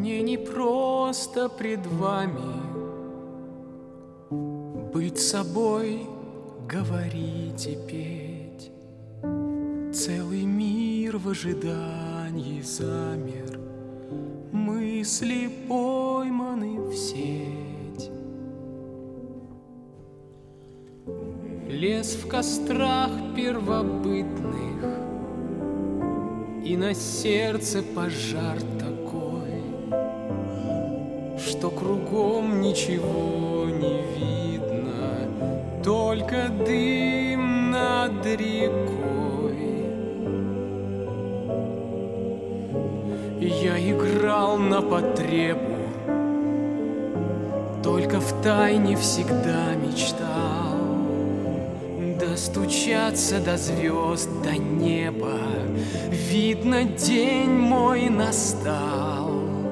Мне не просто пред вами быть собой, говорить и петь. Целый мир в ожидании замер, мысли пойманы в сеть. Лес в кострах первобытных, и на сердце пожар такой, что кругом ничего не видно, только дым над рекой. Я играл на потребу, только втайне всегда мечтал достучаться до звезд, до неба. Видно, день мой настал.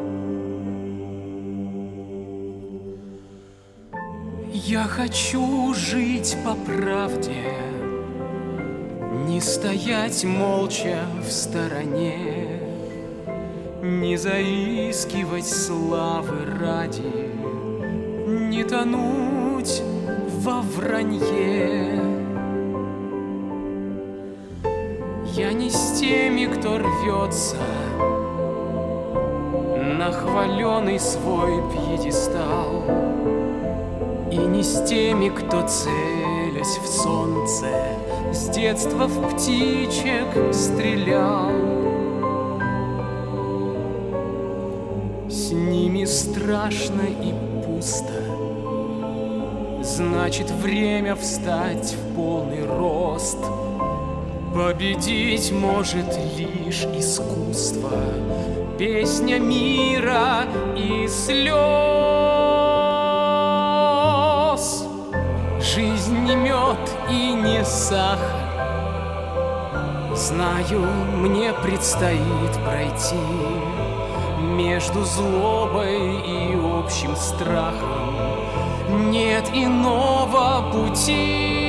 Я хочу жить по правде, не стоять молча в стороне, не заискивать славы ради, не тонуть во вранье. Я не с теми, кто рвется на хваленый свой пьедестал, и не с теми, кто, целясь в солнце, с детства в птичек стрелял. С ними страшно и пусто, значит, время встать в полный рост. Победить может лишь искусство, песня мира и слез. Жизнь не мед и не сахар, знаю, мне предстоит пройти между злобой и общим страхом. Нет иного пути.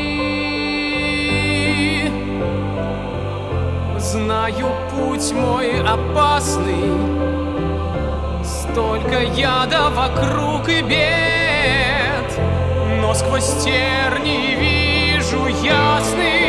Знаю, путь мой опасный, столько яда вокруг и бед, но сквозь терни вижу ясный